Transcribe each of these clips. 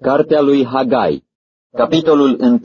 Cartea lui Hagai, capitolul 1.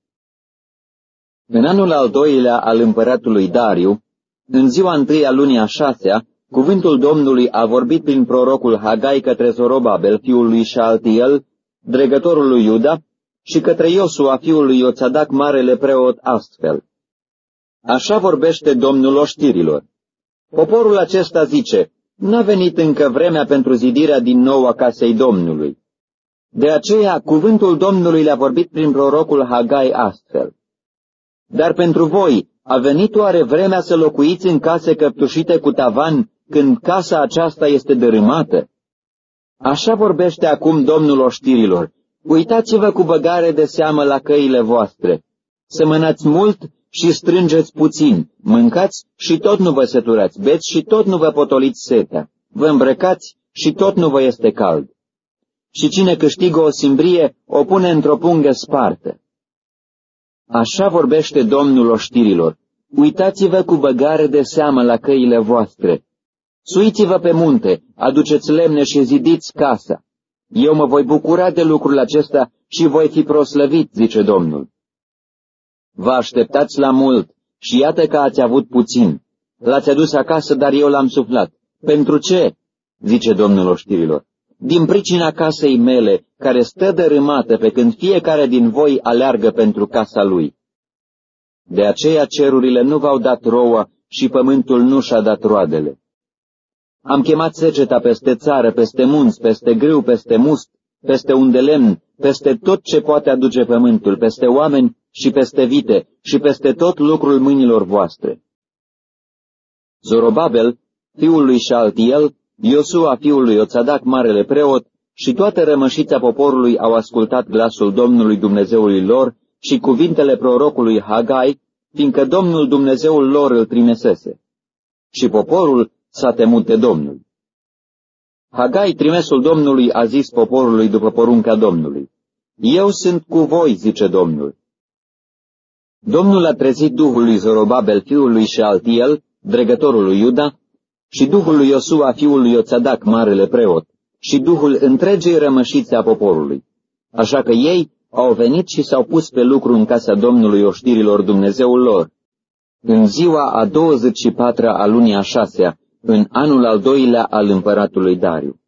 În anul al doilea al împăratului Dariu, în ziua întâi a lunii a 6-a, cuvântul Domnului a vorbit prin prorocul Hagai către Zorobabel, fiul lui Șaltiel, dregătorul lui Iuda, și către Iosua, fiul lui Ioțadac, marele preot, astfel. Așa vorbește Domnul oștirilor. Poporul acesta zice, n-a venit încă vremea pentru zidirea din nou a casei Domnului. De aceea, cuvântul Domnului le-a vorbit prin prorocul Hagai astfel. Dar pentru voi, a venit oare vremea să locuiți în case căptușite cu tavan, când casa aceasta este dărâmată? Așa vorbește acum Domnul oștirilor. Uitați-vă cu băgare de seamă la căile voastre. Semănați mult și strângeți puțin, mâncați și tot nu vă săturați, beți și tot nu vă potoliți setea, vă îmbrăcați și tot nu vă este cald. Și cine câștigă o simbrie, o pune într-o pungă spartă. Așa vorbește Domnul oștirilor. Uitați-vă cu băgare de seamă la căile voastre. Suiți-vă pe munte, aduceți lemne și zidiți casa. Eu mă voi bucura de lucrul acesta și voi fi proslăvit, zice Domnul. Vă așteptați la mult și iată că ați avut puțin. L-ați adus acasă, dar eu l-am suflat. Pentru ce? Zice Domnul oștirilor. Din pricina casei mele, care stă dărâmată pe când fiecare din voi aleargă pentru casa lui. De aceea cerurile nu v-au dat rouă și pământul nu și-a dat roadele. Am chemat seceta peste țară, peste munți, peste grâu, peste must, peste unde lemn, peste tot ce poate aduce pământul, peste oameni și peste vite și peste tot lucrul mâinilor voastre. Zorobabel, fiul lui Șaltiel, Iosua, fiul lui Ioțadac, marele preot, și toată rămășița poporului au ascultat glasul Domnului Dumnezeului lor și cuvintele prorocului Hagai, fiindcă Domnul Dumnezeul lor îl trimisese. Și poporul s-a temut de Domnul. Hagai, trimesul Domnului, a zis poporului după porunca Domnului. Eu sunt cu voi, zice Domnul. Domnul a trezit duhul lui Zorobabel, fiul lui Șaltiel, dregătorul lui Iuda, și duhul lui Iosua, fiul lui Ioțadac, marele preot, și duhul întregei rămășițe a poporului. Așa că ei au venit și s-au pus pe lucru în casa Domnului oștirilor Dumnezeul lor, în ziua a 24-a a lunii a 6-a, în anul al doilea al împăratului Dariu.